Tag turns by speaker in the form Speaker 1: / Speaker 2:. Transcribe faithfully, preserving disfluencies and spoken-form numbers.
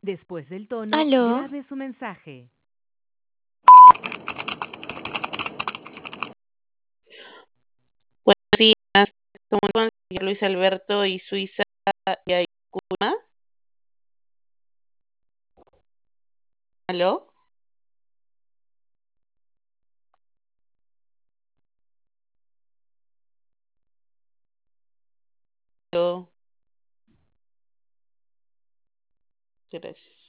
Speaker 1: Después del tono,
Speaker 2: Aló,
Speaker 1: grabe su mensaje.
Speaker 3: Buenos días, ¿cómo consiguió Luis Alberto y Suiza y Aykuma? ¿Aló? ¿Aló? Gracias.